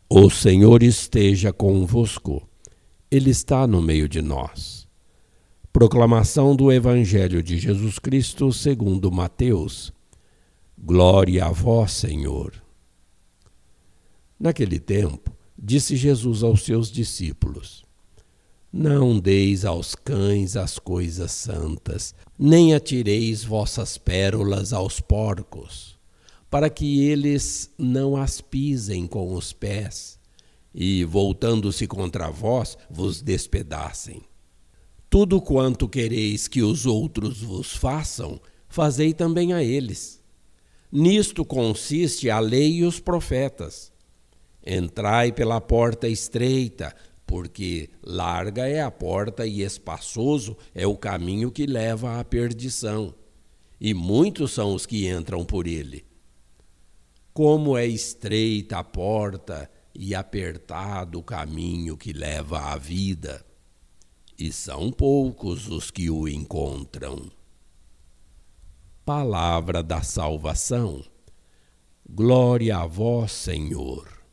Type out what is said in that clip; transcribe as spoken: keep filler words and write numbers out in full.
O Senhor esteja convosco. Ele está no meio de nós. Proclamação do Evangelho de Jesus Cristo segundo Mateus. Glória a vós, Senhor. Naquele tempo, disse Jesus aos seus discípulos: Não deis aos cães as coisas santas, nem atireis vossas pérolas aos porcos, para que eles não as pisem com os pés, e, voltando-se contra vós, vos despedacem. Tudo quanto quereis que os outros vos façam, fazei também a eles. Nisto consiste a lei e os profetas. Entrai pela porta estreita, porque larga é a porta e espaçoso é o caminho que leva à perdição, e muitos são os que entram por ele. Como é estreita a porta e apertado o caminho que leva à vida, e são poucos os que o encontram. Palavra da salvação. Glória a vós, Senhor.